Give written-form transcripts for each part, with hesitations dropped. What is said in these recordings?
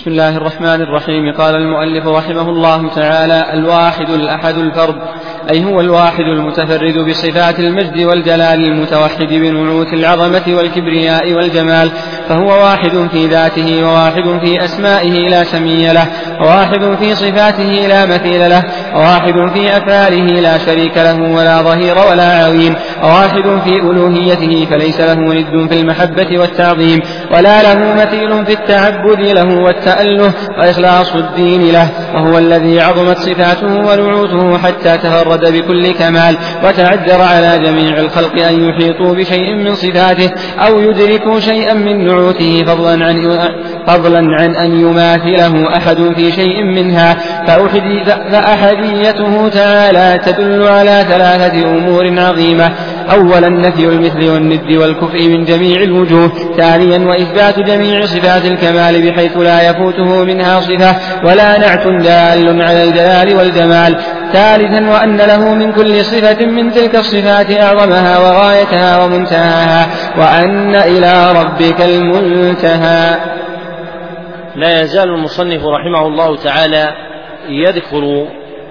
بسم الله الرحمن الرحيم. قال المؤلف رحمه الله تعالى: الواحد الأحد الفرد، أي هو الواحد المتفرد بصفات المجد والجلال، المتوحد بنعوت العظمة والكبرياء والجمال، فهو واحد في ذاته، وواحد في أسمائه لا سمي له، وواحد في صفاته لا مثيل له، وواحد في أفعاله لا شريك له ولا ظهير ولا عوين، وواحد في ألوهيته فليس له ند في المحبة والتعظيم، ولا له مثيل في التعبد له والتأله وإخلاص الدين له، وهو الذي عظمت صفاته ونعوته حتى تفرد بكل كمال، وتعذر على جميع الخلق أن يحيطوا بشيء من صفاته أو يدركوا شيئا من نعوته، فضلا عن أن يماثله أحد في شيء منها. فأحديته تعالى تدل على ثلاثة أمور عظيمة: أولا نفي المثل والند والكفء من جميع الوجوه، ثانيا وإثبات جميع صفات الكمال بحيث لا يفوته منها صفة ولا نعت دال على الجلال والجمال، ثالثا وأن له من كل صفة من تلك الصفات أعظمها وغايتها ومنتهاها، وأن إلى ربك المنتهى. لا يزال المصنف رحمه الله تعالى يذكر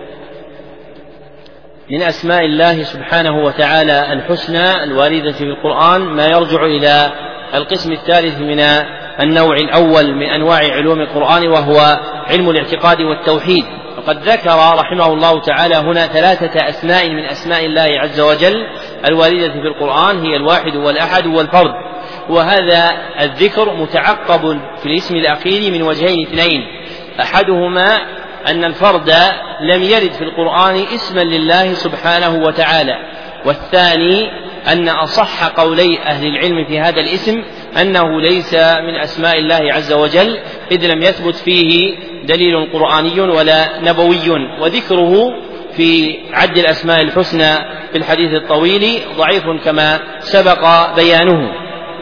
من أسماء الله سبحانه وتعالى الحسنى الواردة في القرآن ما يرجع إلى القسم الثالث من النوع الأول من أنواع علوم القرآن، وهو علم الاعتقاد والتوحيد. وقد ذكر رحمه الله تعالى هنا ثلاثة أسماء من أسماء الله عز وجل الواردة في القرآن، هي الواحد والأحد والفرد، وهذا الذكر متعقب في الاسم الأخير من وجهين اثنين: أحدهما أن الفرد لم يرد في القرآن اسما لله سبحانه وتعالى، والثاني أن أصح قولي أهل العلم في هذا الاسم أنه ليس من أسماء الله عز وجل، إذ لم يثبت فيه دليل قرآني ولا نبوي، وذكره في عد الأسماء الحسنى في الحديث الطويل ضعيف كما سبق بيانه.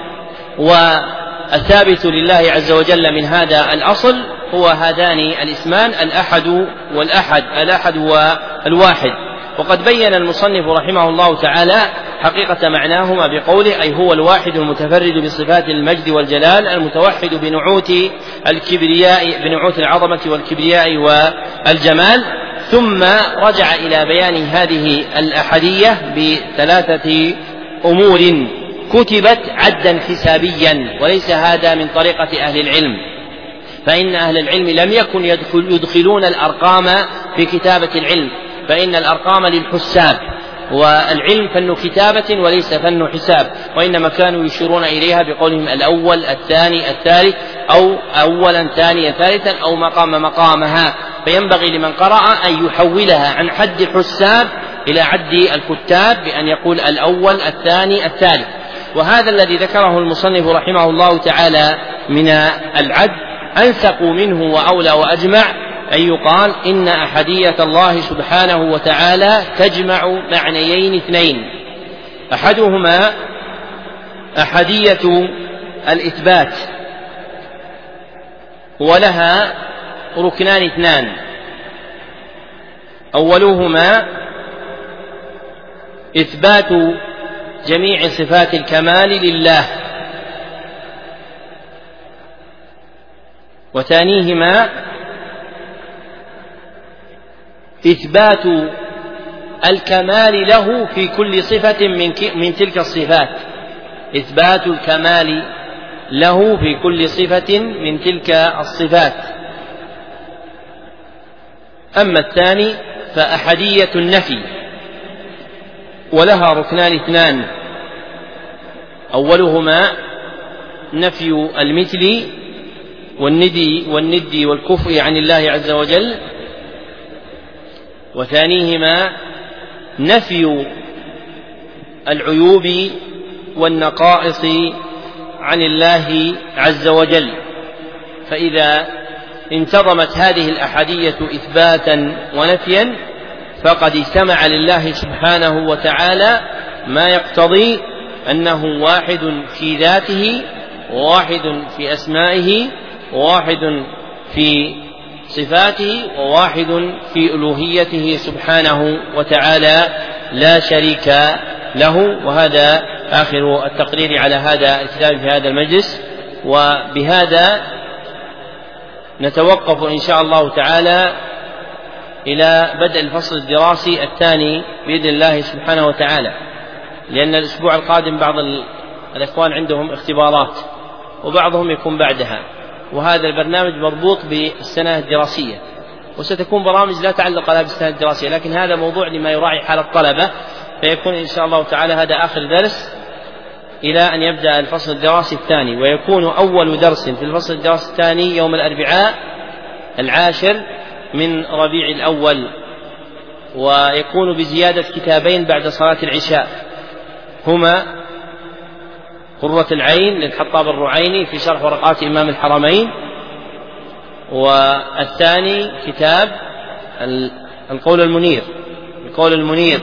والثابت لله عز وجل من هذا الأصل هو هذان الاسمان: الأحد والأحد، الأحد والواحد. وقد بين المصنف رحمه الله تعالى حقيقة معناهما بقوله: أي هو الواحد المتفرد بصفات المجد والجلال، المتوحد بنعوت الكبرياء، بنعوت العظمة والكبرياء والجمال. ثم رجع إلى بيان هذه الأحدية بثلاثة أمور كتبت عدا حسابيا، وليس هذا من طريقة أهل العلم، فإن أهل العلم لم يكن يدخلون الأرقام في كتابة العلم، فإن الأرقام للحساب، والعلم فن كتابة وليس فن حساب، وإنما كانوا يشيرون إليها بقولهم الأول الثاني الثالث، أو أولا ثانيا ثالثا، أو مقامها. فينبغي لمن قرأ أن يحولها عن حد الحساب إلى عد الكتاب بأن يقول الأول الثاني الثالث. وهذا الذي ذكره المصنف رحمه الله تعالى من العد أنسق منه وأولى وأجمع أن يقال إن أحدية الله سبحانه وتعالى تجمع معنيين اثنين: أحدهما أحدية الإثبات، ولها ركنان اثنان: أولهما إثبات جميع صفات الكمال لله، وثانيهما إثبات الكمال له في كل صفة من تلك الصفات، إثبات الكمال له في كل صفة من تلك الصفات. أما الثاني فأحدية النفي، ولها ركنان اثنان: أولهما نفي المثل والند والكفء عن الله عز وجل، وثانيهما نفي العيوب والنقائص عن الله عز وجل. فإذا انتظمت هذه الأحدية إثباتا ونفيا فقد اجتمع لله سبحانه وتعالى ما يقتضي أنه واحد في ذاته، وواحد في أسمائه، وواحد في صفاته، وواحد في ألوهيته سبحانه وتعالى لا شريك له. وهذا آخر التقرير على هذا الكتاب في هذا المجلس. وبهذا نتوقف إن شاء الله تعالى إلى بدء الفصل الدراسي الثاني بإذن الله سبحانه وتعالى، لأن الأسبوع القادم بعض الإخوان عندهم اختبارات وبعضهم يكون بعدها، وهذا البرنامج مربوط بالسنة الدراسية، وستكون برامج لا تعلق لها بالسنة الدراسية، لكن هذا موضوع لما يراعي حال الطلبة، فيكون إن شاء الله تعالى هذا آخر درس إلى أن يبدأ الفصل الدراسي الثاني، ويكون أول درس في الفصل الدراسي الثاني يوم الأربعاء 10 من ربيع الأول، ويكون بزيادة كتابين بعد صلاة العشاء، هما قرة العين للحطاب الرعيني في شرح ورقات إمام الحرمين، والثاني كتاب القول المنير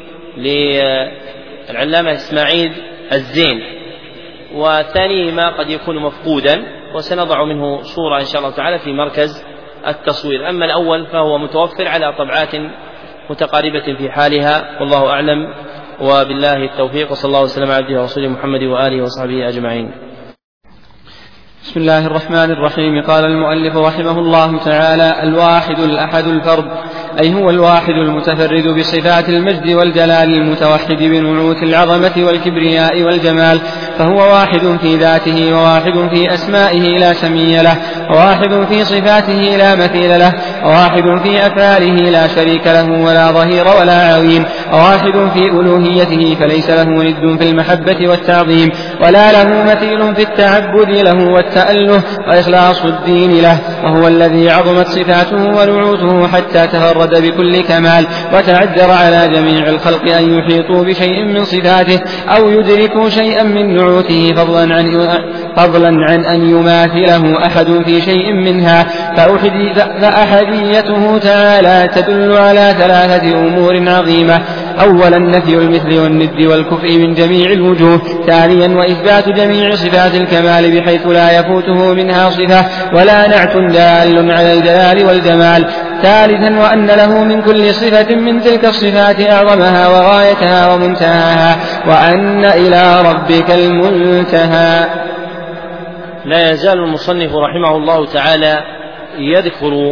للعلامة إسماعيل الزين، وثانيهما قد يكون مفقودا وسنضع منه صورة إن شاء الله تعالى في مركز التصوير. أما الأول فهو متوفر على طبعات متقاربة في حالها، والله أعلم وبالله التوفيق، وصلى الله وسلم على عبده ورسوله محمد وآله وصحبه أجمعين. بسم الله الرحمن الرحيم. قال المؤلف رحمه الله تعالى: الواحد الأحد الفرد، أي هو الواحد المتفرد بصفات المجد والجلال المتوحد بنعوت العظمة والكبرياء والجمال، فهو واحد في ذاته، وواحد في أسمائه لا سمي له، وواحد في صفاته لا مثيل له، وواحد في أفعاله لا شريك له ولا ظهير ولا عظيم، وواحد في ألوهيته فليس له ند في المحبة والتعظيم، ولا له مثيل في التعبد له والتأله وإخلاص الدين له، وهو الذي عظمت صفاته ونعوته حتى تفرد بكل كمال، وتعذر على جميع الخلق أن يحيطوا بشيء من صفاته أو يدركوا شيئا من نعوته، فضلا عن أن يماثله أحد في شيء منها. فأحديته تعالى تدل على 3 أمور عظيمة: أولا نفي المثل والند والكفء من جميع الوجوه، ثانيا وإثبات جميع صفات الكمال بحيث لا يفوته منها صفة ولا نعت دال على الجلال والجمال، ثالثا وأن له من كل صفة من تلك الصفات أعظمها وغايتها ومنتهاها، وأن إلى ربك المنتهى. لا يزال المصنف رحمه الله تعالى يذكر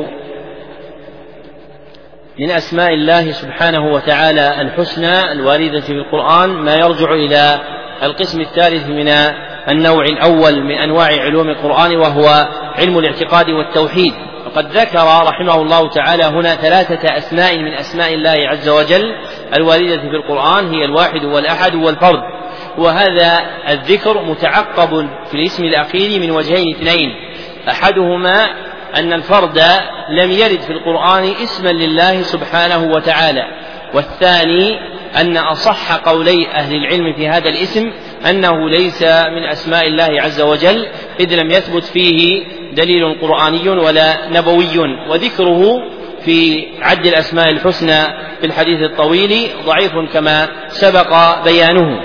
من أسماء الله سبحانه وتعالى الحسنى الواردة في القرآن ما يرجع إلى القسم الثالث من النوع الأول من أنواع علوم القرآن، وهو علم الاعتقاد والتوحيد. وقد ذكر رحمه الله تعالى هنا 3 أسماء من أسماء الله عز وجل الواردة في القرآن، هي الواحد والأحد والفرد، وهذا الذكر متعقب في الاسم الأخير من وجهين 2: أحدهما أن الفرد لم يرد في القرآن اسما لله سبحانه وتعالى، والثاني أن أصح قولي أهل العلم في هذا الاسم أنه ليس من أسماء الله عز وجل، إذ لم يثبت فيه دليل قرآني ولا نبوي، وذكره في عد الأسماء الحسنى في الحديث الطويل ضعيف كما سبق بيانه.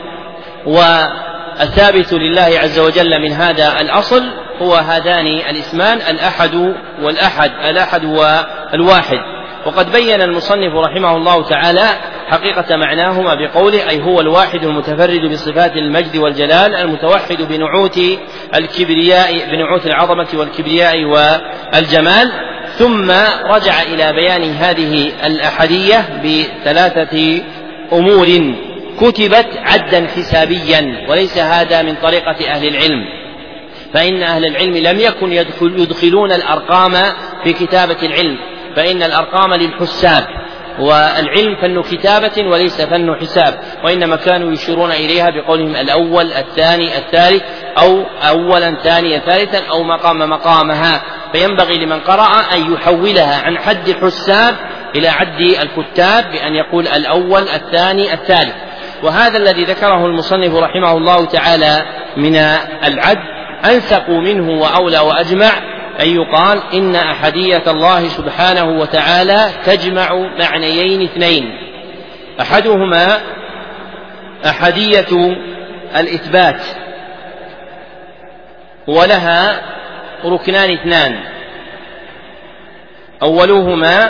والثابت لله عز وجل من هذا الأصل هو هذان الاسمان الأحد والأحد، الأحد والواحد. وقد بين المصنف رحمه الله تعالى حقيقة معناهما بقوله: أي هو الواحد المتفرد بصفات المجد والجلال المتوحد بنعوت الكبرياء، بنعوت العظمة والكبرياء والجمال. ثم رجع إلى بيان هذه الأحدية ب3 أمور كتبت عدا حسابيا، وليس هذا من طريقة أهل العلم، فإن أهل العلم لم يكن يدخلون الأرقام في كتابة العلم، فإن الأرقام للحساب، والعلم فن كتابة وليس فن حساب، وإنما كانوا يشيرون إليها بقولهم الأول الثاني الثالث، أو أولا ثانيا ثالثا، أو مقامها. فينبغي لمن قرأ أن يحولها عن حد الحساب إلى عد الكتاب بأن يقول الأول الثاني الثالث. وهذا الذي ذكره المصنف رحمه الله تعالى من العد أنسق منه وأولى وأجمع أن يقال إن أحدية الله سبحانه وتعالى تجمع معنيين 2: أحدهما أحدية الإثبات، ولها ركنان 2: أولهما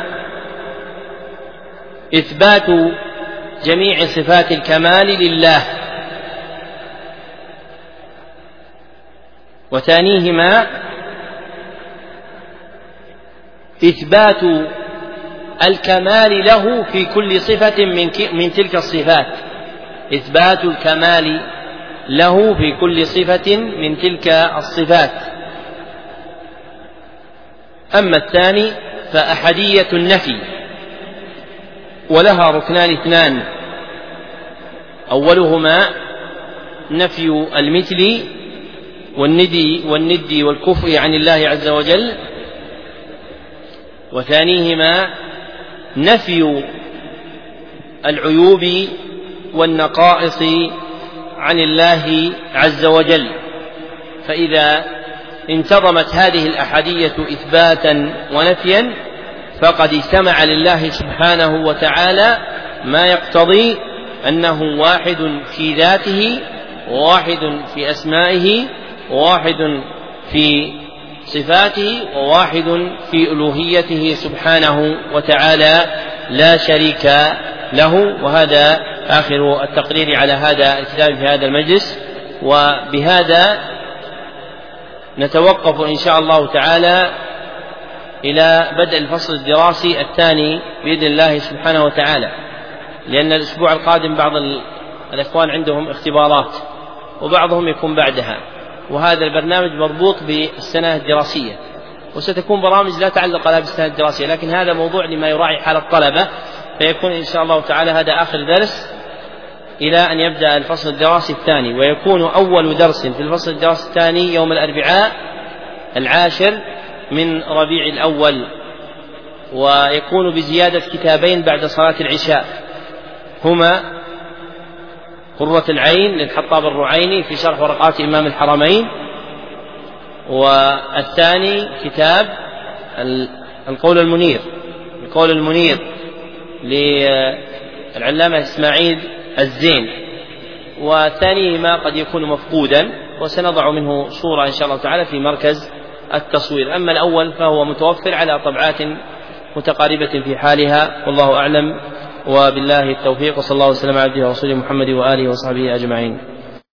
إثبات جميع صفات الكمال لله، وثانيهما إثبات الكمال له في كل صفة من تلك الصفات، إثبات الكمال له في كل صفة من تلك الصفات. أما الثاني فأحدية النفي، ولها ركنان اثنان: أولهما نفي المثل والند والكفء عن الله عز وجل، وثانيهما نفي العيوب والنقائص عن الله عز وجل. فإذا انتظمت هذه الأحدية إثباتا ونفيا فقد اجتمع لله سبحانه وتعالى ما يقتضي أنه واحد في ذاته، وواحد في أسمائه، وواحد في صفاته، وواحد في ألوهيته سبحانه وتعالى لا شريك له. وهذا آخر التقرير على هذا الكتاب في هذا المجلس، وبهذا نتوقف إن شاء الله تعالى إلى بدء الفصل الدراسي الثاني بإذن الله سبحانه وتعالى، لأن الأسبوع القادم بعض الإخوان عندهم اختبارات وبعضهم يكون بعدها، وهذا البرنامج مربوط بالسنة الدراسية، وستكون برامج لا تعلق لها بالسنة الدراسية، لكن هذا موضوع لما يراعي حال الطلبة، فيكون إن شاء الله تعالى هذا آخر درس إلى أن يبدأ الفصل الدراسي الثاني، ويكون أول درس في الفصل الدراسي الثاني يوم الأربعاء 10 من ربيع الأول، ويكون بزيادة كتابين بعد صلاة العشاء، هما قرة العين للحطاب الرعيني في شرح ورقات إمام الحرمين، والثاني كتاب القول المنير للعلامة إسماعيل الزين، وثانيهما قد يكون مفقودا وسنضع منه صورة إن شاء الله تعالى في مركز التصوير. أما الأول فهو متوفر على طبعات متقاربة في حالها، والله أعلم، وبالله التوفيق، وصلى الله وسلم على عبده ورسوله محمد وآله وصحبه أجمعين.